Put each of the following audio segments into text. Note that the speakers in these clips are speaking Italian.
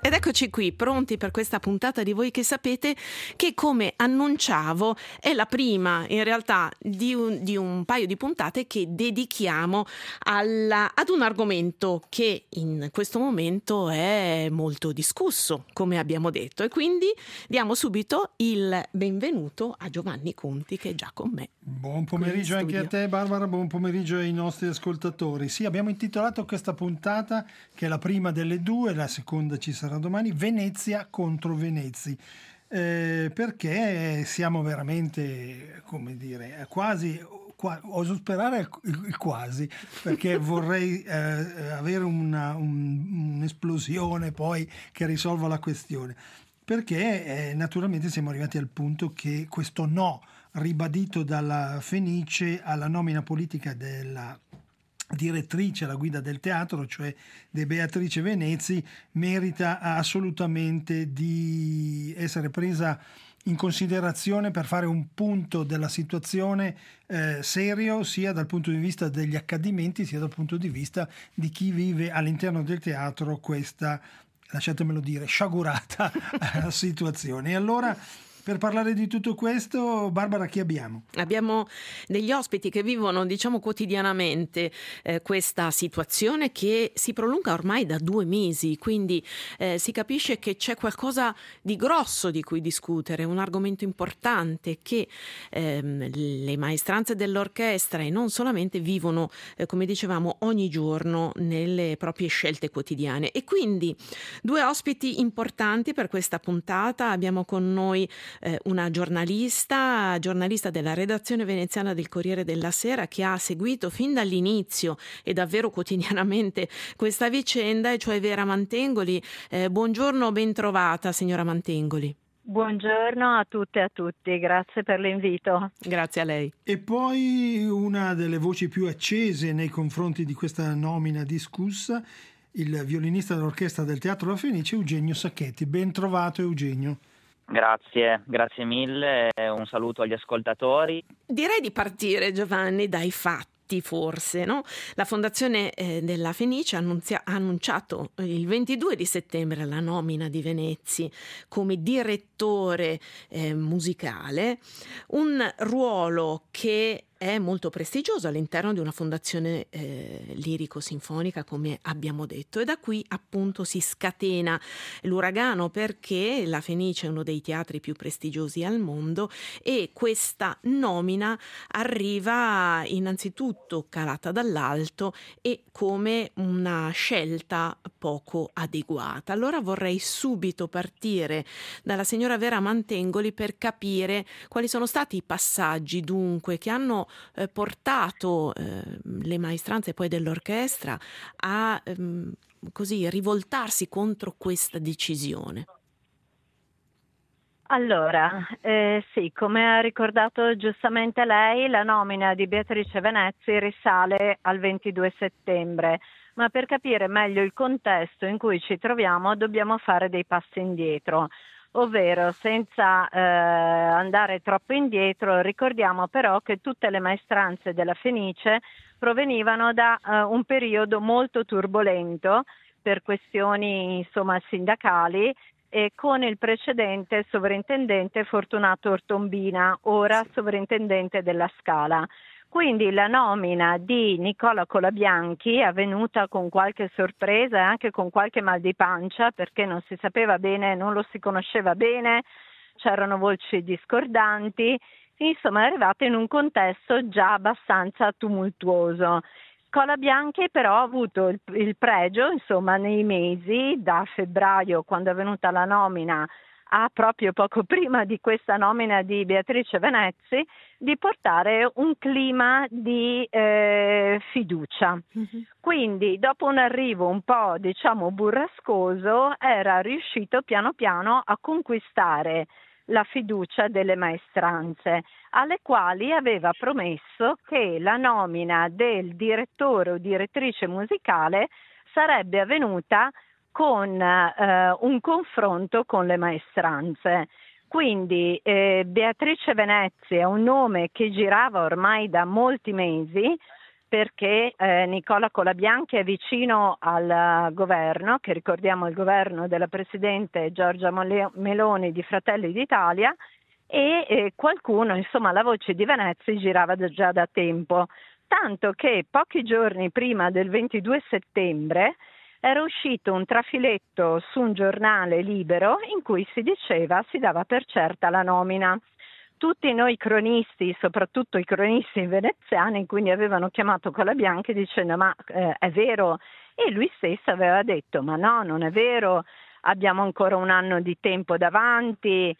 Ed eccoci qui, pronti per questa puntata di Voi che sapete, che come annunciavo è la prima in realtà di un paio di puntate che dedichiamo ad un argomento che in questo momento è molto discusso, come abbiamo detto, e quindi diamo subito il benvenuto a Giovanni Conti, che è già con me. Buon pomeriggio anche a te, Barbara, buon pomeriggio ai nostri ascoltatori. Sì, abbiamo intitolato questa puntata, che è la prima delle due, la seconda ci sarà domani, Venezia contro Venezi, perché siamo veramente, come dire, quasi, oso sperare il quasi, perché vorrei avere un'esplosione poi che risolva la questione, perché naturalmente siamo arrivati al punto che questo no ribadito dalla Fenice alla nomina politica della direttrice alla guida del teatro, cioè di Beatrice Venezi, merita assolutamente di essere presa in considerazione per fare un punto della situazione serio, sia dal punto di vista degli accadimenti sia dal punto di vista di chi vive all'interno del teatro questa, lasciatemelo dire, sciagurata situazione. E allora, per parlare di tutto questo, Barbara, chi abbiamo? Abbiamo degli ospiti che vivono, diciamo, quotidianamente questa situazione che si prolunga ormai da 2 mesi, quindi si capisce che c'è qualcosa di grosso di cui discutere, un argomento importante che le maestranze dell'orchestra e non solamente vivono, come dicevamo, ogni giorno nelle proprie scelte quotidiane. E quindi 2 ospiti importanti per questa puntata. Abbiamo con noi una giornalista della redazione veneziana del Corriere della Sera, che ha seguito fin dall'inizio e davvero quotidianamente questa vicenda, e cioè Vera Mantengoli. Buongiorno, ben trovata signora Mantengoli. Buongiorno a tutte e a tutti, grazie per l'invito. Grazie a lei. E poi una delle voci più accese nei confronti di questa nomina discussa, il violinista dell'orchestra del Teatro La Fenice, Eugenio Sacchetti. Ben trovato, Eugenio. Grazie mille, un saluto agli ascoltatori. Direi di partire, Giovanni, dai fatti, forse, no? La Fondazione della Fenice ha annunciato il 22 di settembre la nomina di Venezi come direttore musicale, un ruolo che è molto prestigioso all'interno di una fondazione lirico-sinfonica, come abbiamo detto, e da qui appunto si scatena l'uragano, perché la Fenice è uno dei teatri più prestigiosi al mondo e questa nomina arriva innanzitutto calata dall'alto e come una scelta poco adeguata. Allora vorrei subito partire dalla signora Vera Mantengoli per capire quali sono stati i passaggi dunque che hanno portato le maestranze poi dell'orchestra a così rivoltarsi contro questa decisione. Allora, sì, come ha ricordato giustamente lei, la nomina di Beatrice Venezi risale al 22 settembre, ma per capire meglio il contesto in cui ci troviamo dobbiamo fare dei passi indietro. Ovvero, senza andare troppo indietro, ricordiamo però che tutte le maestranze della Fenice provenivano da un periodo molto turbolento per questioni, insomma, sindacali, e con il precedente sovrintendente Fortunato Ortombina, ora sovrintendente della Scala. Quindi la nomina di Nicola Colabianchi, avvenuta con qualche sorpresa e anche con qualche mal di pancia, perché non si sapeva bene, non lo si conosceva bene, c'erano voci discordanti, insomma è arrivata in un contesto già abbastanza tumultuoso. Colabianchi però ha avuto il pregio, insomma, nei mesi, da febbraio, quando è venuta la nomina, a proprio poco prima di questa nomina di Beatrice Venezi, di portare un clima di fiducia. Mm-hmm. Quindi dopo un arrivo un po', diciamo, burrascoso, era riuscito piano piano a conquistare la fiducia delle maestranze, alle quali aveva promesso che la nomina del direttore o direttrice musicale sarebbe avvenuta con un confronto con le maestranze. Quindi Beatrice Venezi è un nome che girava ormai da molti mesi, perché Nicola Colabianchi è vicino al governo, che ricordiamo è il governo della Presidente Giorgia Meloni di Fratelli d'Italia, e qualcuno, insomma la voce di Venezia girava già da tempo, tanto che pochi giorni prima del 22 settembre era uscito un trafiletto su un giornale Libero in cui si dava per certa la nomina. Tutti noi cronisti, soprattutto i cronisti veneziani, quindi avevano chiamato Colabianchi dicendo ma è vero? E lui stesso aveva detto ma no, non è vero, abbiamo ancora un anno di tempo davanti,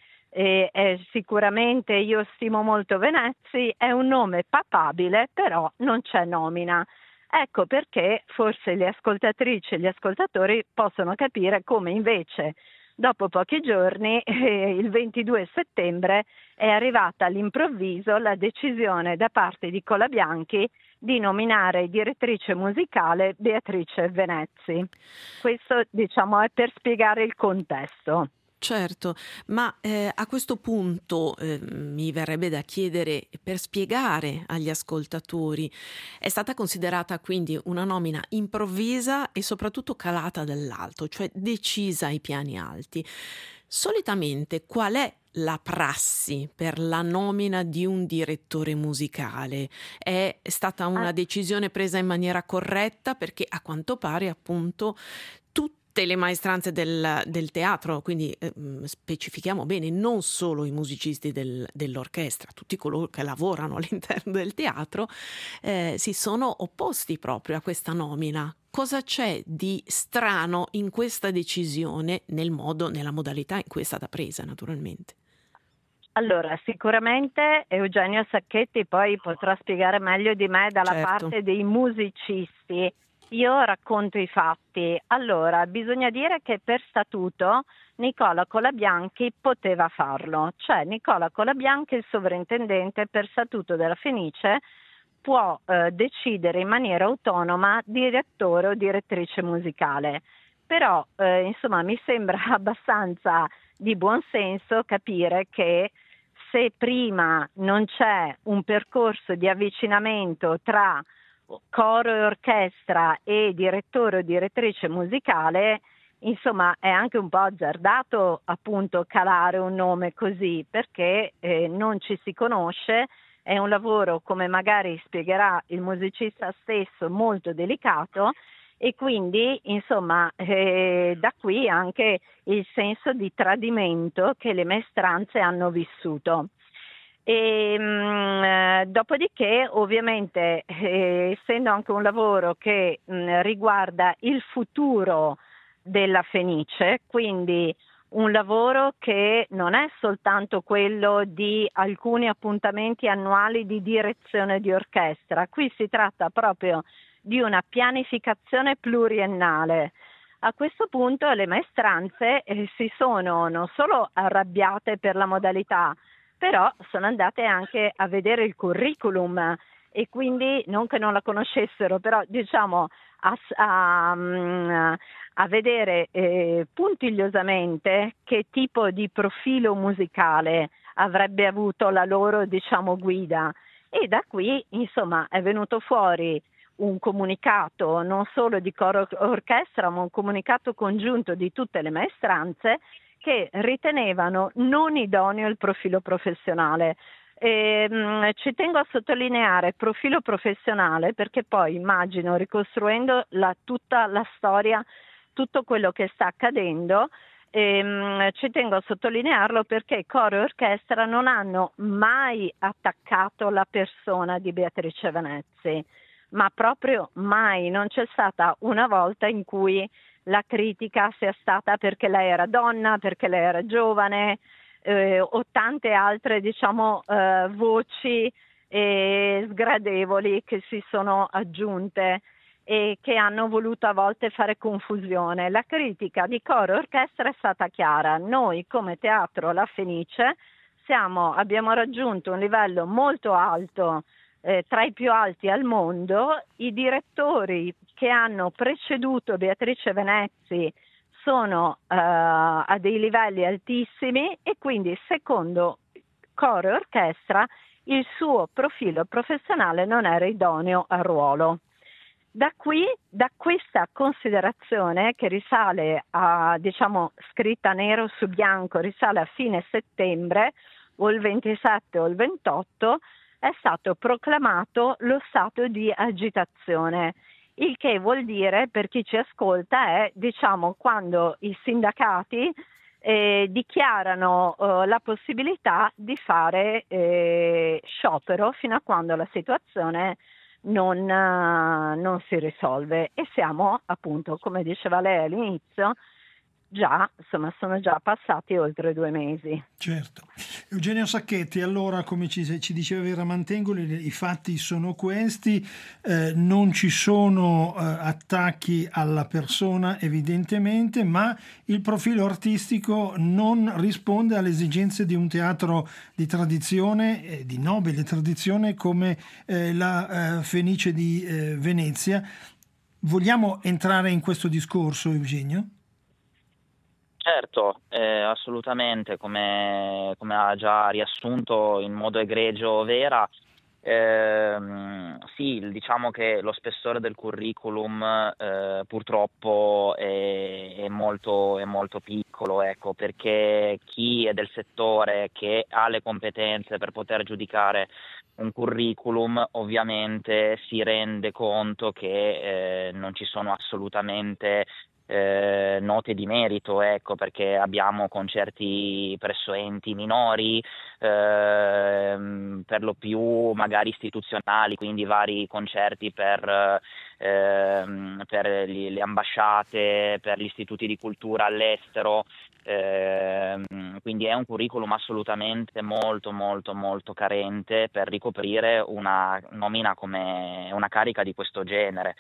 sicuramente io stimo molto Venezia, è un nome papabile, però non c'è nomina. Ecco perché forse le ascoltatrici e gli ascoltatori possono capire come invece dopo pochi giorni, il 22 settembre, è arrivata all'improvviso la decisione da parte di Colabianchi di nominare direttrice musicale Beatrice Venezzi. Questo, diciamo, è per spiegare il contesto. Certo, ma a questo punto mi verrebbe da chiedere, per spiegare agli ascoltatori, è stata considerata quindi una nomina improvvisa e soprattutto calata dall'alto, cioè decisa ai piani alti. Solitamente qual è la prassi per la nomina di un direttore musicale? È stata una decisione presa in maniera corretta? Perché a quanto pare appunto tutte le maestranze del teatro, quindi specifichiamo bene, non solo i musicisti dell'orchestra, tutti coloro che lavorano all'interno del teatro, si sono opposti proprio a questa nomina. Cosa c'è di strano in questa decisione nella modalità in cui è stata presa, naturalmente? Allora, sicuramente Eugenio Sacchetti poi potrà spiegare meglio di me dalla parte dei musicisti. Io racconto i fatti. Allora, bisogna dire che per statuto Nicola Colabianchi poteva farlo, cioè Nicola Colabianchi, il sovrintendente per statuto della Fenice, può decidere in maniera autonoma direttore o direttrice musicale. Però, insomma, mi sembra abbastanza di buon senso capire che se prima non c'è un percorso di avvicinamento tra coro e orchestra e direttore o direttrice musicale, insomma è anche un po' azzardato appunto calare un nome così, perché non ci si conosce, è un lavoro, come magari spiegherà il musicista stesso, molto delicato, e quindi insomma da qui anche il senso di tradimento che le maestranze hanno vissuto. Dopodiché ovviamente essendo anche un lavoro che riguarda il futuro della Fenice, quindi un lavoro che non è soltanto quello di alcuni appuntamenti annuali di direzione di orchestra, qui si tratta proprio di una pianificazione pluriennale. A questo punto le maestranze si sono non solo arrabbiate per la modalità, però sono andate anche a vedere il curriculum e quindi non che non la conoscessero, però diciamo a vedere puntigliosamente che tipo di profilo musicale avrebbe avuto la loro, diciamo, guida, e da qui insomma è venuto fuori un comunicato non solo di coro orchestra, ma un comunicato congiunto di tutte le maestranze che ritenevano non idoneo il profilo professionale. Ci tengo a sottolineare profilo professionale perché poi immagino, ricostruendo tutta la storia, tutto quello che sta accadendo, ci tengo a sottolinearlo perché coro e orchestra non hanno mai attaccato la persona di Beatrice Venezzi, ma proprio mai, non c'è stata una volta in cui la critica sia stata perché lei era donna, perché lei era giovane, o tante altre, diciamo, voci sgradevoli che si sono aggiunte e che hanno voluto a volte fare confusione. La critica di coro e orchestra è stata chiara. Noi come Teatro La Fenice abbiamo raggiunto un livello molto alto, tra i più alti al mondo. I direttori che hanno preceduto Beatrice Venezzi sono a dei livelli altissimi e quindi secondo coro e orchestra il suo profilo professionale non era idoneo al ruolo. Da questa considerazione, che risale a, diciamo, scritta nero su bianco, risale a fine settembre, o il 27 o il 28, è stato proclamato lo stato di agitazione, il che vuol dire, per chi ci ascolta, è, diciamo, quando i sindacati dichiarano la possibilità di fare sciopero fino a quando la situazione non si risolve, e siamo, appunto, come diceva lei all'inizio, sono già passati oltre 2 mesi. Certo. Eugenio Sacchetti, allora, come ci diceva Vera Mantengoli, i fatti sono questi, non ci sono attacchi alla persona evidentemente, ma il profilo artistico non risponde alle esigenze di un teatro di tradizione, di nobile tradizione come la Fenice di Venezia. Vogliamo entrare in questo discorso, Eugenio? Certo, assolutamente, come ha già riassunto in modo egregio Vera, sì, diciamo che lo spessore del curriculum purtroppo è molto piccolo, ecco, perché chi è del settore, che ha le competenze per poter giudicare un curriculum, ovviamente si rende conto che non ci sono assolutamente note di merito, ecco, perché abbiamo concerti presso enti minori, per lo più magari istituzionali, quindi vari concerti per le ambasciate, per gli istituti di cultura all'estero, quindi è un curriculum assolutamente molto carente per ricoprire una nomina come una carica di questo genere.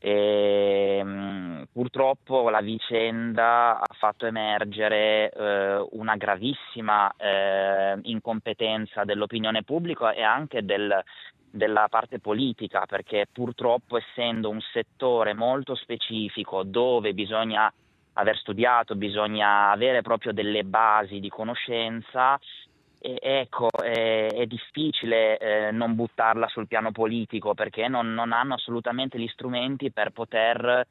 Purtroppo la vicenda ha fatto emergere una gravissima incompetenza dell'opinione pubblica e anche della parte politica, perché purtroppo, essendo un settore molto specifico dove bisogna aver studiato, bisogna avere proprio delle basi di conoscenza, ecco, è difficile non buttarla sul piano politico, perché non hanno assolutamente gli strumenti per poter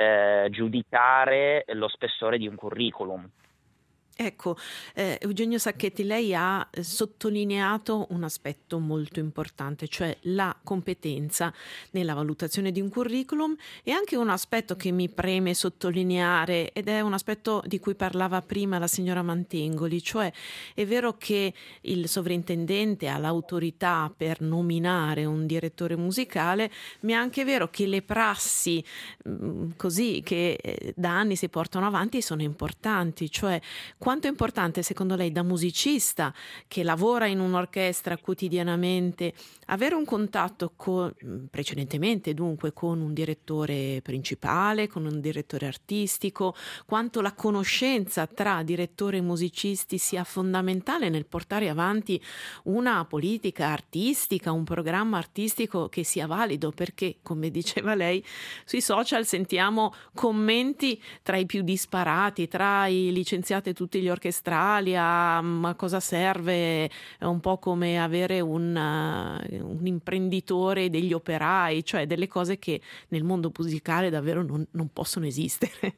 giudicare lo spessore di un curriculum. Ecco, Eugenio Sacchetti, lei ha sottolineato un aspetto molto importante, cioè la competenza nella valutazione di un curriculum, e anche un aspetto che mi preme sottolineare, ed è un aspetto di cui parlava prima la signora Mantengoli, cioè è vero che il sovrintendente ha l'autorità per nominare un direttore musicale, ma è anche vero che le prassi così che da anni si portano avanti sono importanti, cioè quanto è importante secondo lei, da musicista che lavora in un'orchestra quotidianamente, avere un contatto precedentemente dunque con un direttore principale, con un direttore artistico, quanto la conoscenza tra direttori e musicisti sia fondamentale nel portare avanti una politica artistica, un programma artistico che sia valido, perché, come diceva lei, sui social sentiamo commenti tra i più disparati, tra i licenziati tutti gli orchestrali a cosa serve, è un po' come avere un imprenditore degli operai, cioè delle cose che nel mondo musicale davvero non possono esistere.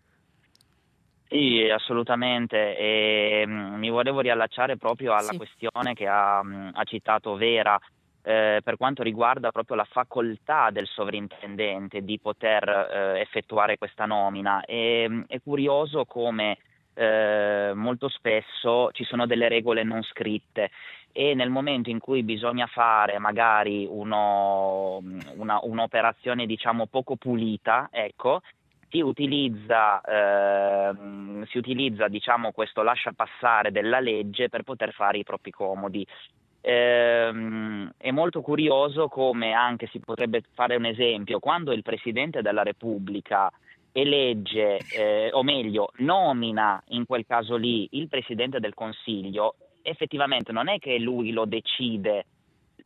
Sì, assolutamente, e mi volevo riallacciare proprio alla questione che ha citato Vera, per quanto riguarda proprio la facoltà del sovrintendente di poter effettuare questa nomina. È curioso come molto spesso ci sono delle regole non scritte, e nel momento in cui bisogna fare magari un'operazione, diciamo, poco pulita, ecco, si utilizza diciamo, questo lasciapassare della legge per poter fare i propri comodi. È molto curioso come anche si potrebbe fare un esempio: quando il Presidente della Repubblica elegge, o meglio nomina in quel caso lì il Presidente del Consiglio, effettivamente non è che lui lo decide,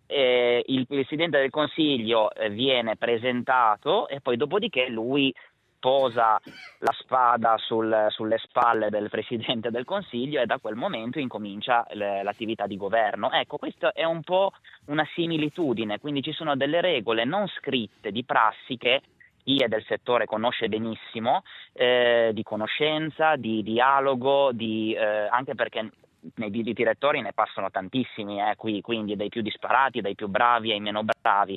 il Presidente del Consiglio viene presentato e poi dopodiché lui posa la spada sulle spalle del Presidente del Consiglio e da quel momento incomincia l'attività di governo. Ecco, questa è un po' una similitudine, quindi ci sono delle regole non scritte di prassi che chi è del settore conosce benissimo, di conoscenza, di dialogo, anche perché nei direttori ne passano tantissimi qui, quindi dai più disparati, dai più bravi ai meno bravi.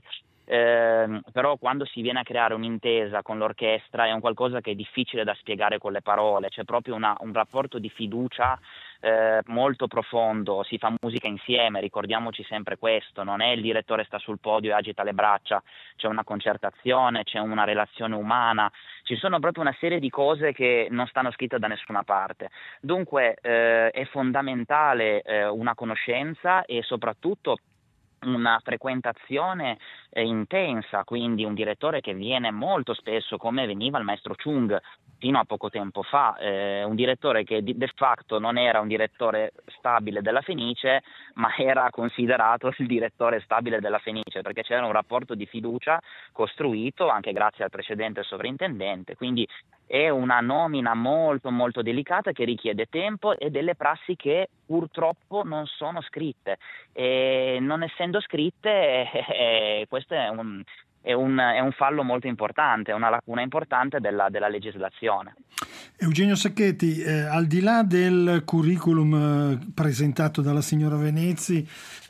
Però quando si viene a creare un'intesa con l'orchestra è un qualcosa che è difficile da spiegare con le parole, c'è proprio un rapporto di fiducia molto profondo, si fa musica insieme, ricordiamoci sempre questo, non è il direttore sta sul podio e agita le braccia, c'è una concertazione, c'è una relazione umana, ci sono proprio una serie di cose che non stanno scritte da nessuna parte. Dunque è fondamentale una conoscenza e soprattutto una frequentazione intensa, quindi un direttore che viene molto spesso, come veniva il maestro Chung fino a poco tempo fa, un direttore che de facto non era un direttore stabile della Fenice, ma era considerato il direttore stabile della Fenice, perché c'era un rapporto di fiducia costruito anche grazie al precedente sovrintendente, quindi è una nomina molto molto delicata che richiede tempo e delle prassi che purtroppo non sono scritte, e non essendo scritte questo è un fallo molto importante, è una lacuna importante della legislazione. Eugenio Sacchetti, al di là del curriculum presentato dalla signora Venezzi,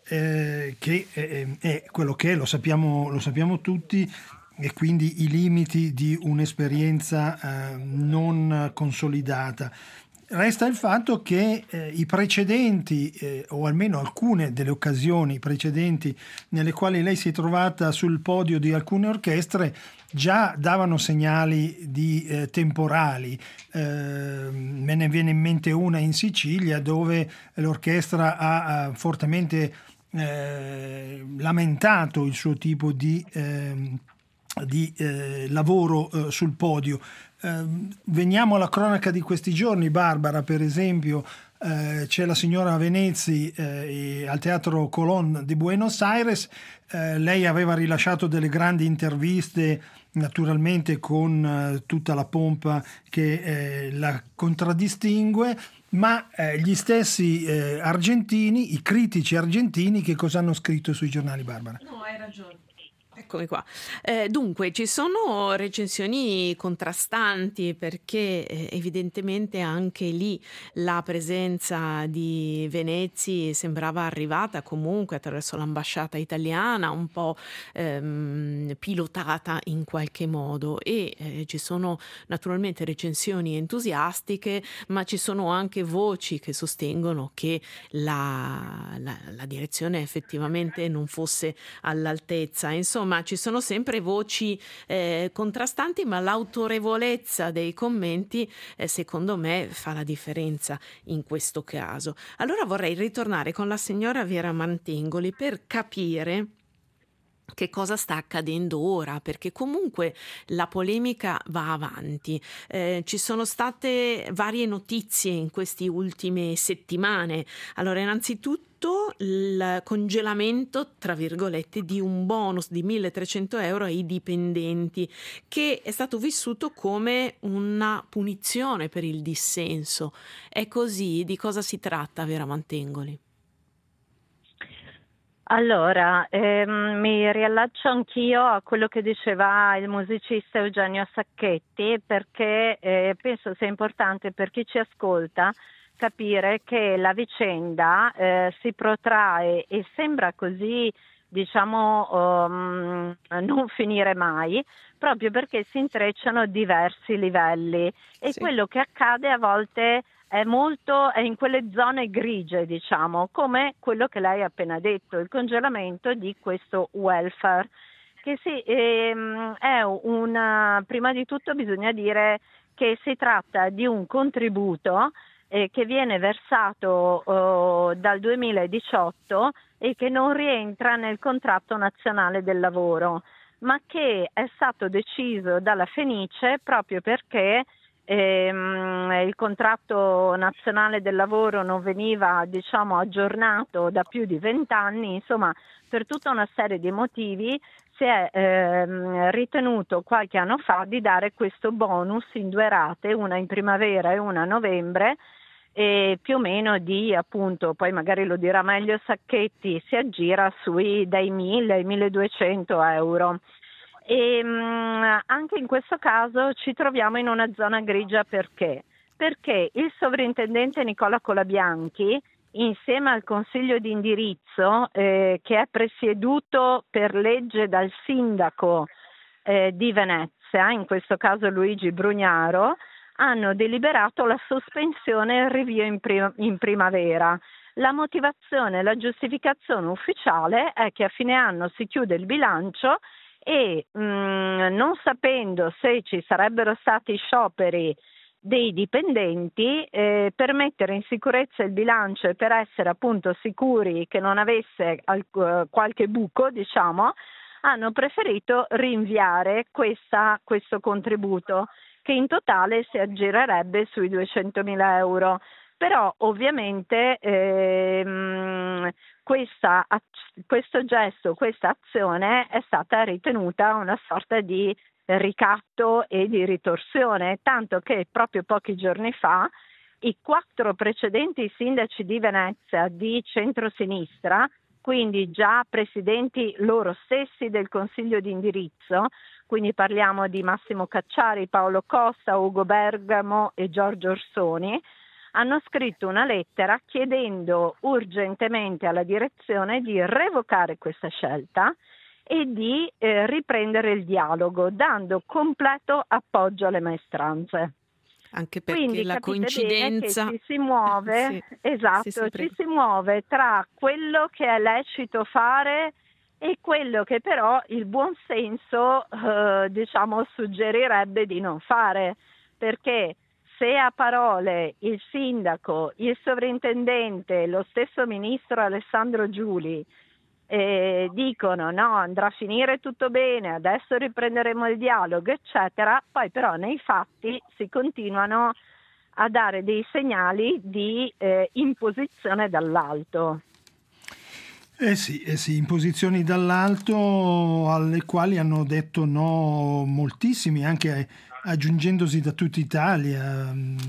che è quello che è, lo sappiamo tutti, e quindi i limiti di un'esperienza non consolidata. Resta il fatto che i precedenti, o almeno alcune delle occasioni precedenti nelle quali lei si è trovata sul podio di alcune orchestre, già davano segnali di temporali. Me ne viene in mente una in Sicilia, dove l'orchestra ha fortemente lamentato il suo tipo di lavoro sul podio. Veniamo alla cronaca di questi giorni, Barbara, per esempio. C'è la signora Venezzi al Teatro Colón di Buenos Aires. Lei aveva rilasciato delle grandi interviste, naturalmente con tutta la pompa che la contraddistingue, ma gli stessi argentini, i critici argentini, che cosa hanno scritto sui giornali, Barbara? No, hai ragione. Eccomi qua. Dunque, ci sono recensioni contrastanti, perché evidentemente anche lì la presenza di Venezzi sembrava arrivata comunque attraverso l'ambasciata italiana, un po' pilotata in qualche modo, e ci sono naturalmente recensioni entusiastiche, ma ci sono anche voci che sostengono che la direzione effettivamente non fosse all'altezza. Insomma, ci sono sempre voci contrastanti, ma l'autorevolezza dei commenti secondo me fa la differenza in questo caso. Allora vorrei ritornare con la signora Vera Mantengoli per capire che cosa sta accadendo ora, perché comunque la polemica va avanti. Ci sono state varie notizie in queste ultime settimane. Allora, innanzitutto il congelamento, tra virgolette, di un bonus di 1.300 euro ai dipendenti, che è stato vissuto come una punizione per il dissenso. È così? Di cosa si tratta, Vera Mantengoli? Allora, mi riallaccio anch'io a quello che diceva il musicista Eugenio Sacchetti, perché penso sia importante per chi ci ascolta capire che la vicenda si protrae e sembra così, diciamo, non finire mai, proprio perché si intrecciano diversi livelli e sì. Quello che accade a volte è in quelle zone grigie, diciamo, come quello che lei ha appena detto, il congelamento di questo welfare, che prima di tutto bisogna dire che si tratta di un contributo che viene versato dal 2018 e che non rientra nel contratto nazionale del lavoro, ma che è stato deciso dalla Fenice proprio perché Il contratto nazionale del lavoro non veniva, diciamo, aggiornato da più di 20 anni, insomma, per tutta una serie di motivi si è ritenuto qualche anno fa di dare questo bonus in 2 rate, una in primavera e una a novembre, e più o meno di, appunto, poi magari lo dirà meglio Sacchetti, si aggira sui dai 1.000 ai 1.200 euro. E anche in questo caso ci troviamo in una zona grigia perché il sovrintendente Nicola Colabianchi, insieme al consiglio di indirizzo che è presieduto per legge dal sindaco di Venezia, in questo caso Luigi Brugnaro, hanno deliberato la sospensione e il rinvio in primavera. La motivazione, la giustificazione ufficiale è che a fine anno si chiude il bilancio e non sapendo se ci sarebbero stati scioperi dei dipendenti, per mettere in sicurezza il bilancio e per essere appunto sicuri che non avesse qualche buco, diciamo, hanno preferito rinviare questo contributo, che in totale si aggirerebbe sui 200.000 euro. Però ovviamente questo gesto, questa azione è stata ritenuta una sorta di ricatto e di ritorsione, tanto che proprio pochi giorni fa i 4 precedenti sindaci di Venezia di centrosinistra, quindi già presidenti loro stessi del consiglio di indirizzo, quindi parliamo di Massimo Cacciari, Paolo Costa, Ugo Bergamo e Giorgio Orsoni, hanno scritto una lettera chiedendo urgentemente alla direzione di revocare questa scelta e di riprendere il dialogo, dando completo appoggio alle maestranze. Anche perché quindi la coincidenza che ci si muove, sì, esatto, sì, ci si muove tra quello che è lecito fare e quello che però il buon senso diciamo suggerirebbe di non fare, perché se a parole il sindaco, il sovrintendente, lo stesso ministro Alessandro Giuli dicono no, andrà a finire tutto bene, adesso riprenderemo il dialogo, eccetera, poi però nei fatti si continuano a dare dei segnali di imposizione dall'alto. Sì, imposizioni dall'alto alle quali hanno detto no moltissimi, anche aggiungendosi da tutta Italia.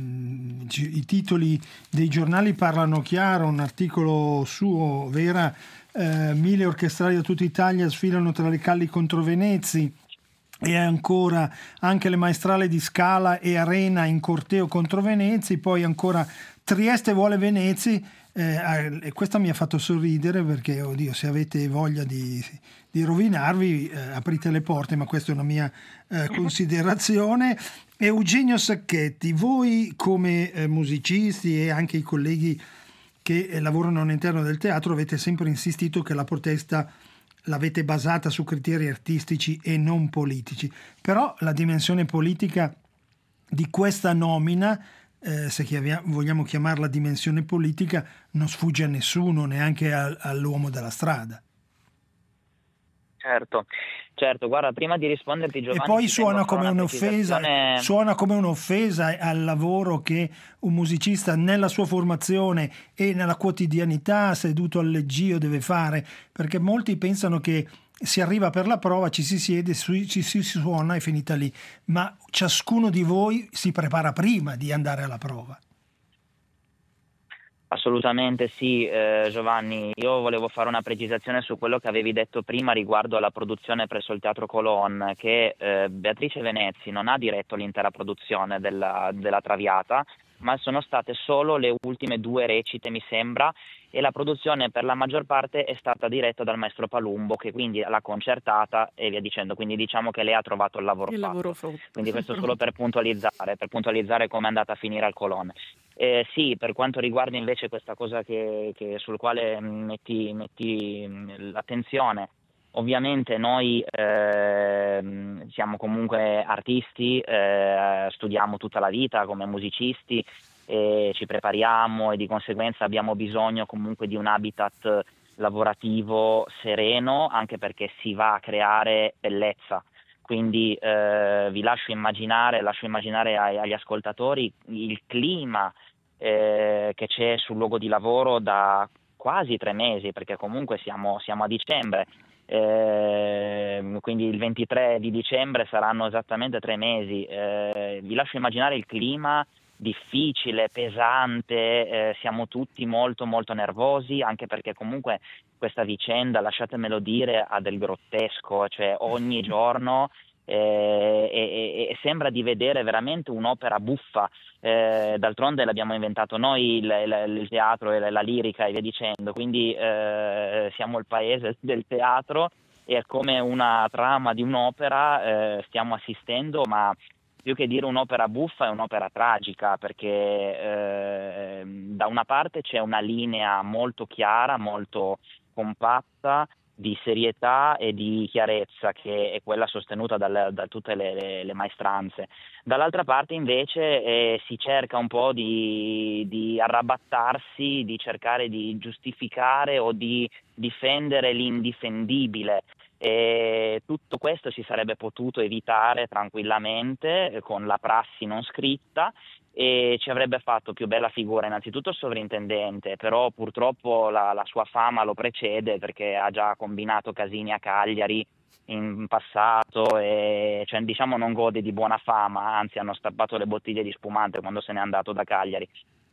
I titoli dei giornali parlano chiaro, un articolo suo, Vera, 1000 orchestrali da tutta Italia sfilano tra le calli contro Venezi, e ancora anche le maestrali di Scala e Arena in corteo contro Venezi, poi ancora Trieste vuole Venezi. E questa mi ha fatto sorridere perché, oddio, se avete voglia di rovinarvi aprite le porte, ma questa è una mia considerazione. Eugenio Sacchetti, voi come musicisti e anche i colleghi che lavorano all'interno del teatro avete sempre insistito che la protesta l'avete basata su criteri artistici e non politici, però la dimensione politica di questa nomina, se vogliamo chiamarla dimensione politica, non sfugge a nessuno, neanche all'uomo della strada. Certo, guarda, prima di risponderti, Giovanni, e poi suona come un'offesa al lavoro che un musicista nella sua formazione e nella quotidianità seduto al leggio deve fare, perché molti pensano che si arriva per la prova, ci si siede, ci si suona e finita lì, ma ciascuno di voi si prepara prima di andare alla prova. Assolutamente sì, Giovanni. Io volevo fare una precisazione su quello che avevi detto prima riguardo alla produzione presso il Teatro Colon, che Beatrice Venezzi non ha diretto l'intera produzione della Traviata, ma sono state solo le ultime 2 recite, mi sembra, e la produzione per la maggior parte è stata diretta dal maestro Palumbo, che quindi l'ha concertata e via dicendo, quindi diciamo che lei ha trovato il lavoro fatto. Quindi questo solo per puntualizzare come è andata a finire al Colon. Sì, per quanto riguarda invece questa cosa che sul quale metti l'attenzione, ovviamente noi siamo comunque artisti, studiamo tutta la vita come musicisti e ci prepariamo e di conseguenza abbiamo bisogno comunque di un habitat lavorativo sereno, anche perché si va a creare bellezza. quindi vi lascio immaginare agli ascoltatori il clima che c'è sul luogo di lavoro da quasi 3 mesi, perché comunque siamo a dicembre, quindi il 23 di dicembre saranno esattamente 3 mesi. Vi lascio immaginare il clima difficile, pesante, siamo tutti molto molto nervosi, anche perché comunque questa vicenda, lasciatemelo dire, ha del grottesco, cioè ogni giorno e sembra di vedere veramente un'opera buffa. D'altronde l'abbiamo inventato noi il teatro e la lirica e via dicendo, quindi siamo il paese del teatro e è come una trama di un'opera, stiamo assistendo, ma più che dire un'opera buffa è un'opera tragica, perché da una parte c'è una linea molto chiara, molto compatta, di serietà e di chiarezza, che è quella sostenuta da tutte le maestranze. Dall'altra parte invece si cerca un po' di arrabattarsi, di cercare di giustificare o di difendere l'indifendibile. E tutto questo si sarebbe potuto evitare tranquillamente con la prassi non scritta, e ci avrebbe fatto più bella figura innanzitutto il sovrintendente, però purtroppo la sua fama lo precede, perché ha già combinato casini a Cagliari in passato e cioè, diciamo non gode di buona fama, anzi hanno stappato le bottiglie di spumante quando se n'è andato da Cagliari.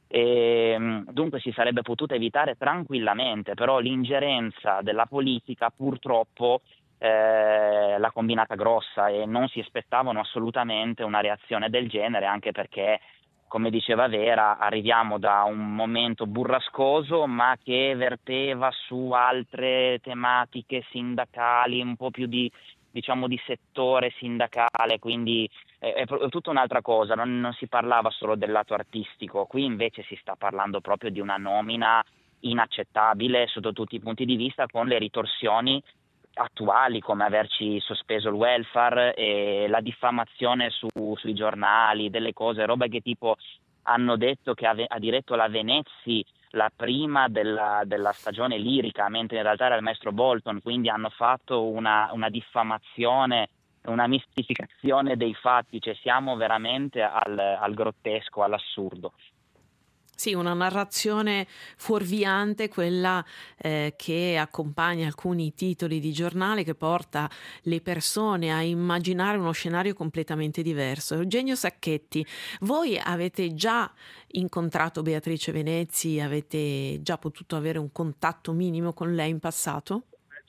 E dunque si sarebbe potuta evitare tranquillamente, però l'ingerenza della politica purtroppo l'ha combinata grossa, e non si aspettavano assolutamente una reazione del genere, anche perché, come diceva Vera, arriviamo da un momento burrascoso ma che verteva su altre tematiche sindacali, un po' più di settore sindacale, quindi è tutta un'altra cosa, non si parlava solo del lato artistico, qui invece si sta parlando proprio di una nomina inaccettabile sotto tutti i punti di vista, con le ritorsioni attuali come averci sospeso il welfare e la diffamazione sui giornali, delle robe che tipo hanno detto che ha diretto la Venezia la prima della stagione lirica, mentre in realtà era il maestro Bolton, quindi hanno fatto una diffamazione, una mistificazione dei fatti, cioè siamo veramente al grottesco, all'assurdo. Sì, una narrazione fuorviante, quella che accompagna alcuni titoli di giornale, che porta le persone a immaginare uno scenario completamente diverso. Eugenio Sacchetti, voi avete già incontrato Beatrice Venezzi, avete già potuto avere un contatto minimo con lei in passato?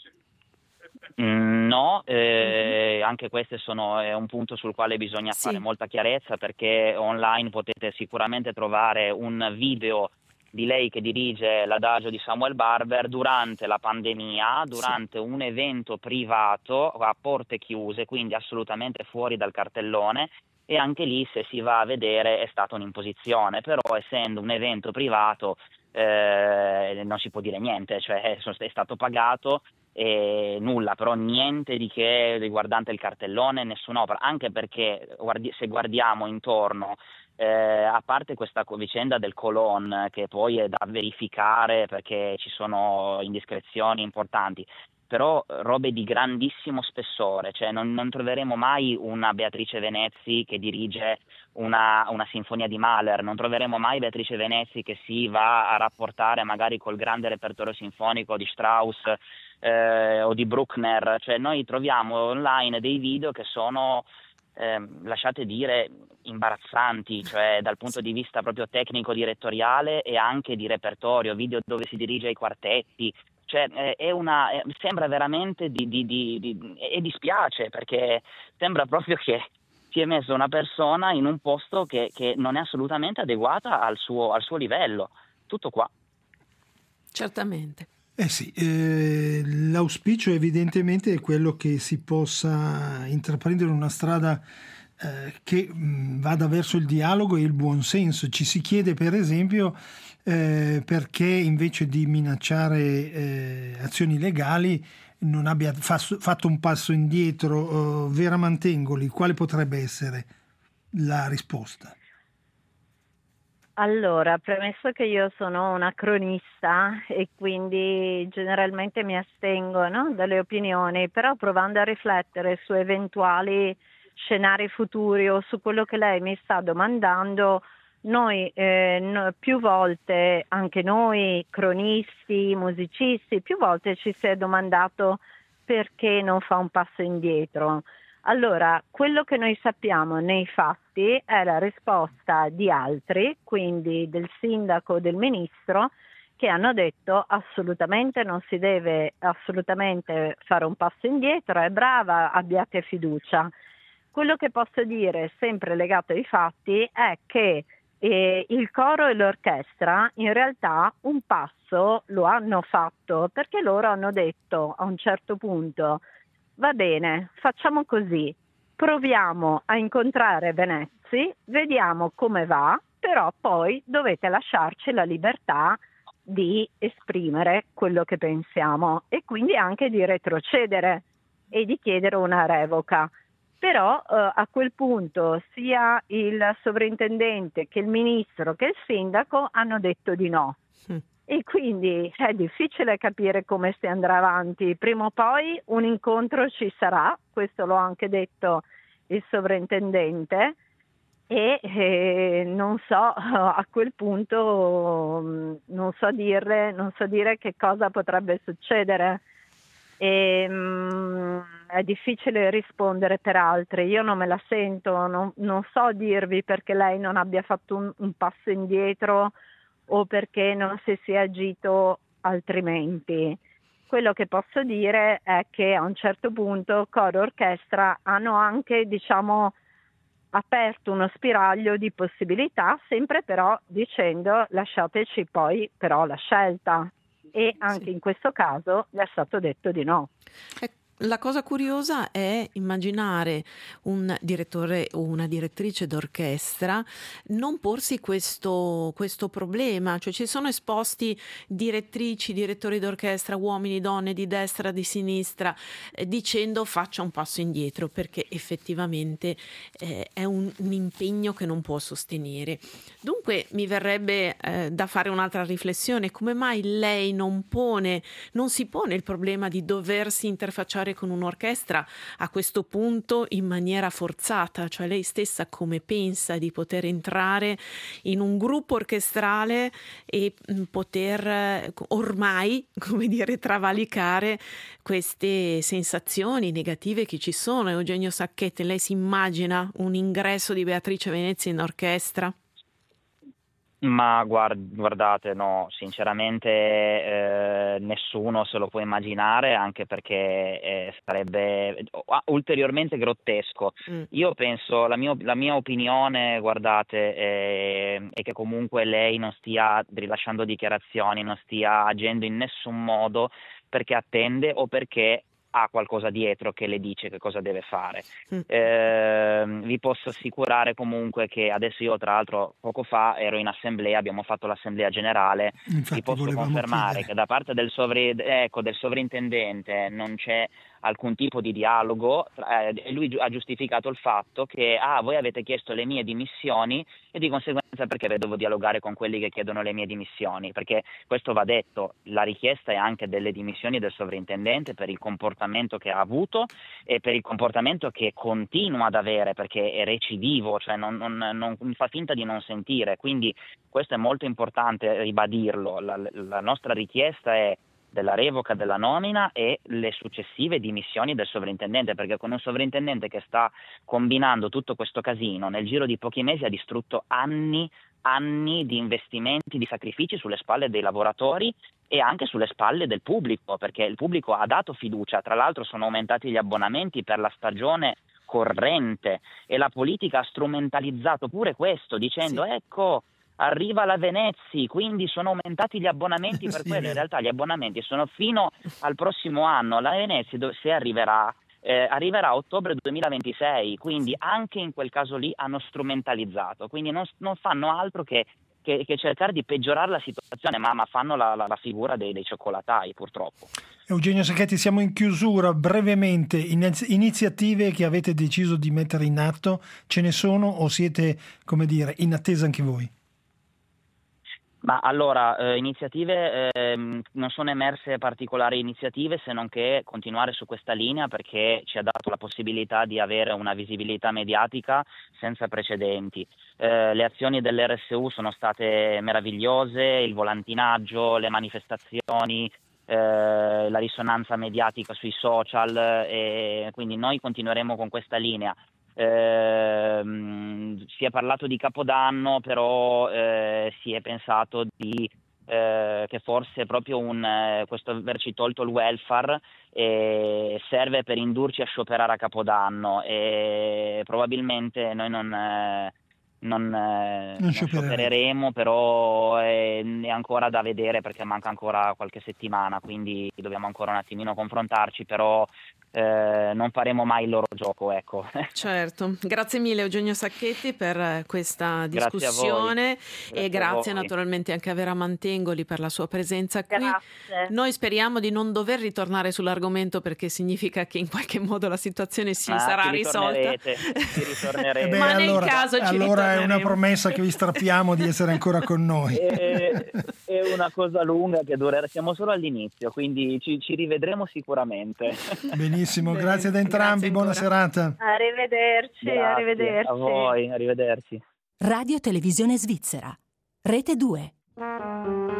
No, anche questo è un punto sul quale bisogna fare molta chiarezza, perché online potete sicuramente trovare un video di lei che dirige l'Adagio di Samuel Barber durante la pandemia, durante un evento privato a porte chiuse, quindi assolutamente fuori dal cartellone, e anche lì, se si va a vedere, è stata un'imposizione, però essendo un evento privato non si può dire niente, cioè è stato pagato e nulla, però niente di che riguardante il cartellone, nessun'opera, anche perché se guardiamo intorno, a parte questa vicenda del Colon, che poi è da verificare perché ci sono indiscrezioni importanti, però robe di grandissimo spessore, cioè non troveremo mai una Beatrice Venezzi che dirige una sinfonia di Mahler, non troveremo mai Beatrice Venezzi che si va a rapportare magari col grande repertorio sinfonico di Strauss o di Bruckner, cioè noi troviamo online dei video che sono lasciate dire imbarazzanti, cioè dal punto di vista proprio tecnico direttoriale e anche di repertorio, video dove si dirige ai quartetti, cioè sembra veramente e dispiace, perché sembra proprio che si è messo una persona in un posto che non è assolutamente adeguata al suo livello. Tutto qua. Certamente. Sì, l'auspicio evidentemente è quello che si possa intraprendere una strada che vada verso il dialogo e il buonsenso. Ci si chiede per esempio perché invece di minacciare azioni legali non abbia fatto un passo indietro. Vera Mantengoli, quale potrebbe essere la risposta? Allora, premesso che io sono una cronista e quindi generalmente mi astengo, no, dalle opinioni, però provando a riflettere su eventuali scenari futuri o su quello che lei mi sta domandando, noi più volte, anche noi cronisti, musicisti, più volte ci si è domandato perché non fa un passo indietro. Allora, quello che noi sappiamo nei fatti è la risposta di altri, quindi del sindaco, del ministro, che hanno detto assolutamente non si deve assolutamente fare un passo indietro, è brava, abbiate fiducia. Quello che posso dire, sempre legato ai fatti, è che il coro e l'orchestra in realtà un passo lo hanno fatto, perché loro hanno detto a un certo punto: va bene, facciamo così, proviamo a incontrare Venezzi, vediamo come va, però poi dovete lasciarci la libertà di esprimere quello che pensiamo e quindi anche di retrocedere e di chiedere una revoca. Però a quel punto sia il sovrintendente che il ministro che il sindaco hanno detto di no. E quindi è difficile capire come si andrà avanti. Prima o poi un incontro ci sarà, questo l'ho anche detto il sovrintendente, e non so, a quel punto non so dire che cosa potrebbe succedere. È difficile rispondere per altri, io non me la sento, non so dirvi perché lei non abbia fatto un passo indietro o perché non si sia agito altrimenti. Quello che posso dire è che a un certo punto coro e orchestra hanno anche, aperto uno spiraglio di possibilità, sempre però dicendo lasciateci poi però la scelta, e anche in questo caso gli è stato detto di no. La cosa curiosa è immaginare un direttore o una direttrice d'orchestra non porsi questo problema, cioè ci sono esposti direttrici, direttori d'orchestra, uomini, donne, di destra, di sinistra, dicendo faccia un passo indietro, perché effettivamente è un impegno che non può sostenere. Dunque mi verrebbe da fare un'altra riflessione: come mai lei non si pone il problema di doversi interfacciare con un'orchestra a questo punto in maniera forzata? Cioè lei stessa come pensa di poter entrare in un gruppo orchestrale e poter ormai, travalicare queste sensazioni negative che ci sono? Eugenio Sacchetti, lei si immagina un ingresso di Beatrice Venezzi in orchestra? Ma guardate, no, sinceramente nessuno se lo può immaginare, anche perché sarebbe ulteriormente grottesco. Io penso, la mia opinione, guardate, è che comunque lei non stia rilasciando dichiarazioni, non stia agendo in nessun modo perché attende o perché ha qualcosa dietro che le dice che cosa deve fare. Vi posso assicurare comunque che adesso io, tra l'altro, poco fa ero in assemblea, abbiamo fatto l'assemblea generale. Infatti, vi posso confermare che da parte del sovrintendente non c'è alcun tipo di dialogo, e lui ha giustificato il fatto che voi avete chiesto le mie dimissioni e di conseguenza perché devo dialogare con quelli che chiedono le mie dimissioni, perché questo va detto, la richiesta è anche delle dimissioni del sovrintendente per il comportamento che ha avuto e per il comportamento che continua ad avere, perché è recidivo, cioè non fa finta di non sentire, quindi questo è molto importante ribadirlo. La nostra richiesta è della revoca della nomina e le successive dimissioni del sovrintendente, perché con un sovrintendente che sta combinando tutto questo casino nel giro di pochi mesi ha distrutto anni di investimenti, di sacrifici sulle spalle dei lavoratori e anche sulle spalle del pubblico, perché il pubblico ha dato fiducia. Tra l'altro sono aumentati gli abbonamenti per la stagione corrente e la politica ha strumentalizzato pure questo dicendo ecco, arriva la Venezzi, quindi sono aumentati gli abbonamenti per quello. In realtà gli abbonamenti sono fino al prossimo anno. La Venezzi, se arriverà a ottobre 2026, quindi anche in quel caso lì hanno strumentalizzato, quindi non fanno altro che cercare di peggiorare la situazione, ma fanno la figura dei cioccolatai, purtroppo. Eugenio Sacchetti, siamo in chiusura. Brevemente, iniziative che avete deciso di mettere in atto, ce ne sono o siete, in attesa anche voi? Ma allora, iniziative, non sono emerse particolari iniziative, se non che continuare su questa linea, perché ci ha dato la possibilità di avere una visibilità mediatica senza precedenti. Le azioni dell'RSU sono state meravigliose, il volantinaggio, le manifestazioni, la risonanza mediatica sui social, e quindi noi continueremo con questa linea. Si è parlato di Capodanno, però si è pensato che forse proprio questo averci tolto il welfare serve per indurci a scioperare a Capodanno, e probabilmente noi non sciopereremo, però è ancora da vedere, perché manca ancora qualche settimana, quindi dobbiamo ancora un attimino confrontarci, però non faremo mai il loro gioco, ecco. Certo, grazie mille Eugenio Sacchetti per questa discussione, e grazie naturalmente anche a Vera Mantengoli per la sua presenza qui. Grazie. Noi speriamo di non dover ritornare sull'argomento, perché significa che in qualche modo la situazione sarà risolta. Ci ritornerete. Ma nel caso ci allora è una promessa che vi strappiamo di essere ancora con noi. È una cosa lunga che durerà, siamo solo all'inizio, quindi ci rivedremo sicuramente. Benissimo, grazie ad entrambi, buona serata. Arrivederci, Grazie, arrivederci. a voi, arrivederci. Radio Televisione Svizzera, Rete 2.